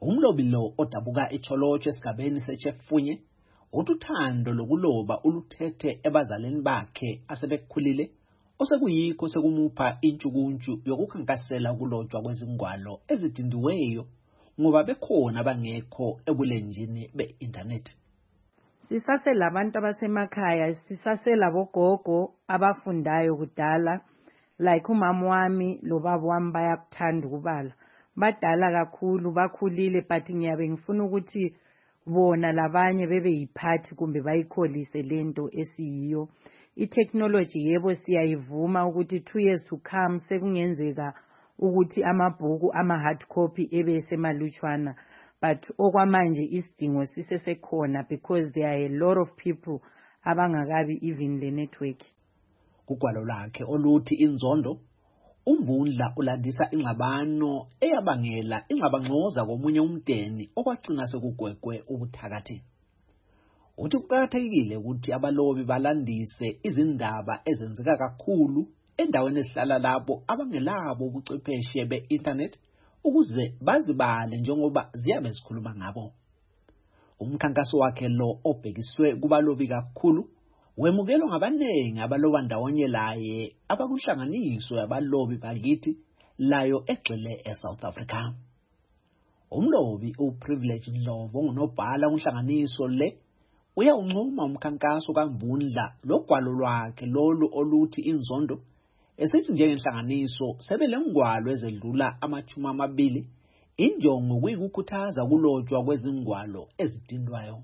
Umlobi lo odabuka eCholotsho esigabeni seChefunye uthi uthando lokuloba uluthethe ebazaleni bakhe asebekhulile osekuyikho sekumupha intshukuntshu yokukhankasela ukulotshwa kwezingwalo ezidindiweyo ngoba bekhona bangekho ebulenjini be-internet. Sisaselabantu abasemakhaya, sisaselabogogo abafundayo kudala, like umama wami lo baba wami bayakuthanda ukubala. Badala kakhulu, bakhulile, but ngiyabe ngifuna ukuthi bona labanye bebe yiphathi kumbe bayikholise lento esiyiyo. I-technology yebo siyayivuma ukuthi 2 years to come sekungenzeka ukuthi amabhuku ama-hard copy ebe semalutshwana, but okwamanje isidingo sisesekhona because there are a lot of people abangakabi even le network. Kugwalo lakhe oluthi inzondo, uMvundla ulandisa ingxabano eyabangela ingxabangxoza komunye umdeni okwagcina sekugwegwe ubuthakathi. Uthi kuqakathekile ukuthi abalobi balandise izindaba ezenzeka kakhulu endaweni esihlala lapho abangelabo ubuchwepheshe be-internet ukuze bazibale njengoba ziyabe zikhuluma ngabo. Umkhankaso wakhe lo obhekiswe kubalobi kakhulu wemukelwa ngabanengi abaloba ndawonye laye abakuhlanganiso yabalobi bakithi layo egxile eSouth Africa. Umlobi uPrivilege Ndlovu ongunobhala kunhlanganiso le uyawuncoma umkhankaso kaMvundla logwalo lwakhe lolu oluthi inzondo esithi njengenhlanganiso sebelengwalo ezedlula 20 injongo kuyikukhuthaza kulotshwa kwezingwalo ezidindwayo.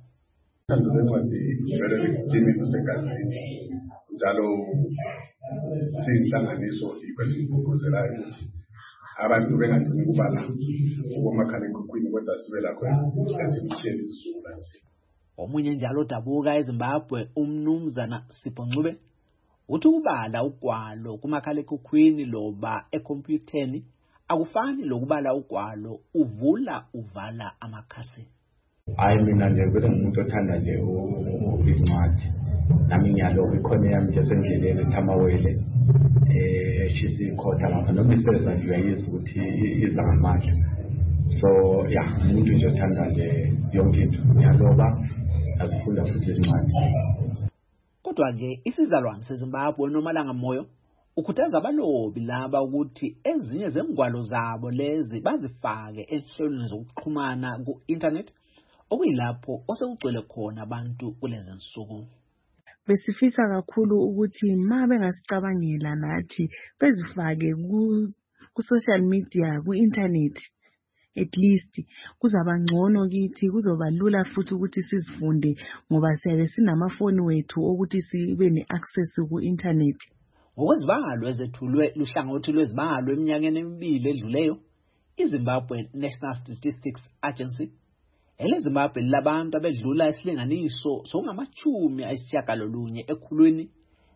Njalo siyinhlanganiso ikwesingqugquzelayo abantu bengagcini kubala ngomakhalekhukhwini kodwa sibe lakho ezimtheni isizukulwane. Omunye njalo odabuka eZimbabwe umnumzana Sipho Ncube uthi ukubala ugwalo kumakhalekhukhwini loba ekhompyutheni akufani lokubala ugwalo uvula uvala amakhasi. Mina nje vele ngumuntu othanda nje izincwadi. Nami ngiyaloba ikhona yami nje sendleleni Thamawele eshisa ikhotha lapha noma iseza nje uyayizwa ukuthi iza ngamandla. So umuntu nje othanda nje yonke into ngiyaloba asifunda futhi izincwadi. Kodwa nje isizalwane seZimbabwe noMalanga Moyo ukhuthaza abalobi laba ukuthi ezinye zengwalo zabo lezi bazifake enhlelweni zokuxhumana ku-internet okuyilapho osekugcwele khona abantu kulezi nsuku. Besifisa kakhulu ukuthi ma bengasicabangela nathi bezifake ku-social media, ku-internet, at least kuzaba ngcono kithi, kuzoba lula futhi ukuthi sizifunde ngoba siyabe sinamafoni wethu ukuthi sibe ne-access ku-internet. Ngokwezibalo ezethulwe luhlangothi lwezibalo eminyakeni 2 edluleyo, iZimbabwe National Statistics Agency eleZimbabwe labantu abedlula isilinganiso sokungama-90 ekhulwini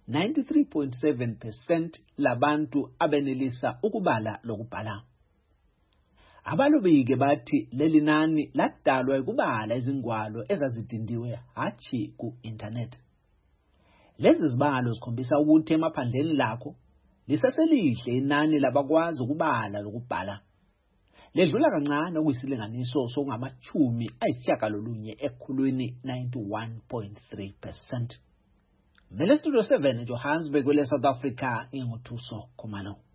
93.7% labantu abenelisa ukubala lokubhala. Abalobi-ke bathi leli nani ladalwa ukubala izingwalo ezazidindiwe hachi ku-internet. Lezi zibalo zikhombisa ukuthi emaphandleni lakho lisaselihle inani labakwazi ukubala lokubhala. Ledlula kancane okuyisilinganiso sokungama-90 ekhulwini 91.3%. Mele Studio 7 eJohannesburg, South Africa, inguThuso Khumalo.